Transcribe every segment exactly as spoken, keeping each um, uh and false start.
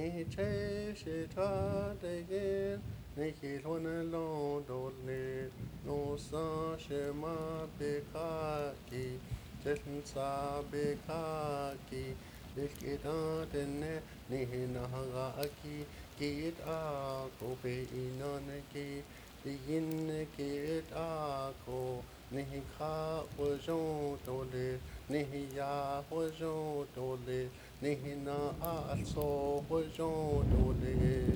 Ni che shi ta de yin, ni hi luan long do li, no sa shi ma be ka ki, chen sa be ka ki, ki da de ne, ni hi na ga ki, ki it a ko be inan ki, di yin ki it a ko, ni hi ka wo zhong do li, ni hi ya wo zhong do li, ni hi na a so wo zhong do li.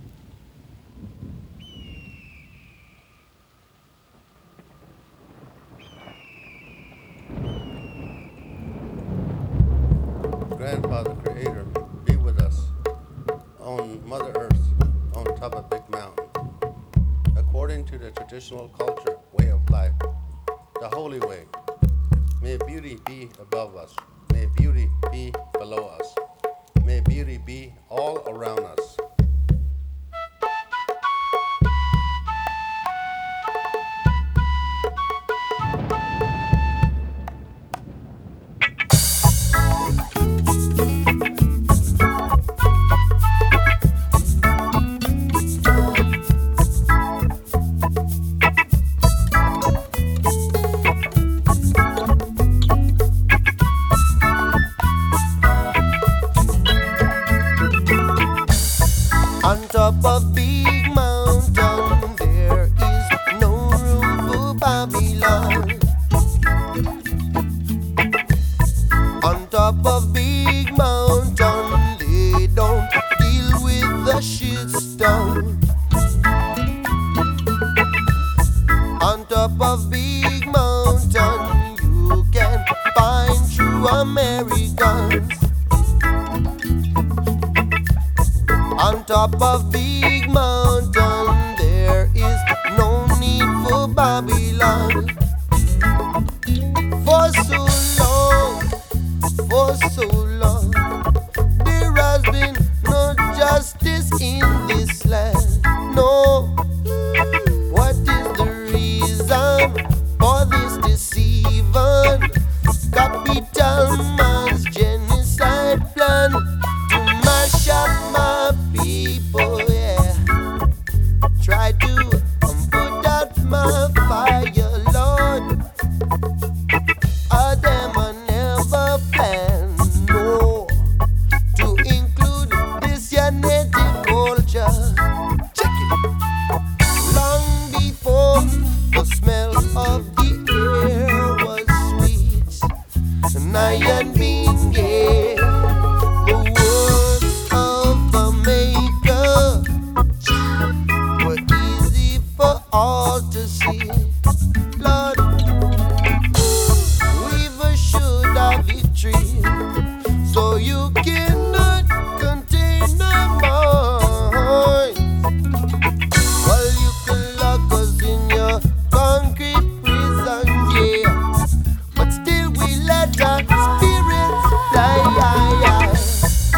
Grandfather Creator, be with us on Mother Earth, on top of Big Mountain. According to the traditional culture, way of life, the holy way, may beauty be above us, may beauty be below us, may beauty be all around us. On top of Big Mountain, there is no room for Babylon. On top of Big Mountain, they don't deal with the shit stone. On top of Big Mountain, you can find true Americans. On top of Big Mountain, there is no need for Babylon. For so long, for so long, there has been no justice in this land. No, what is the reason for this deceiving? Capital man's genocide plan to mash up my people, yeah. Try to um, put out my fire, Lord. A them I never plan, no, to include this your native culture. Check it. Long before the smell of the air was sweet, and I had been gay. The words of the Maker were easy for all to see. Lord, we've assured our victory, so you cannot contain our mind. Well, you can lock us in your concrete prison, yeah, but still we let our spirits fly.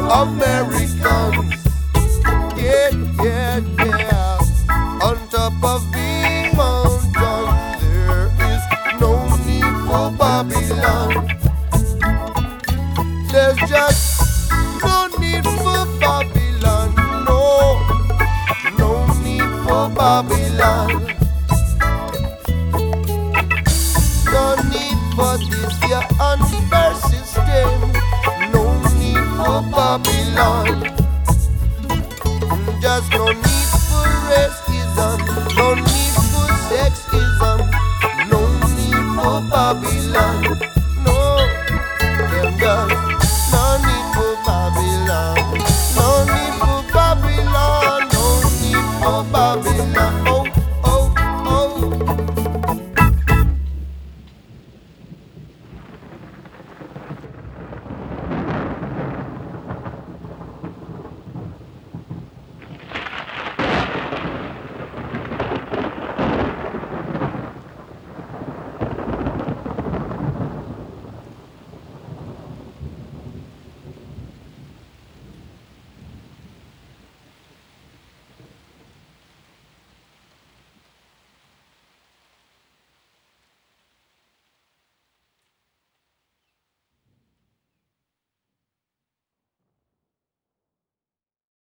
Americans. Yeah, yeah, yeah. On top of Big Mountain, there is no need for Babylon. There's just no need for Babylon. No, no need for Babylon. No need for this here unfair system. No need for Babylon. Just no need for racism. No need for sexism. No need for Babylon.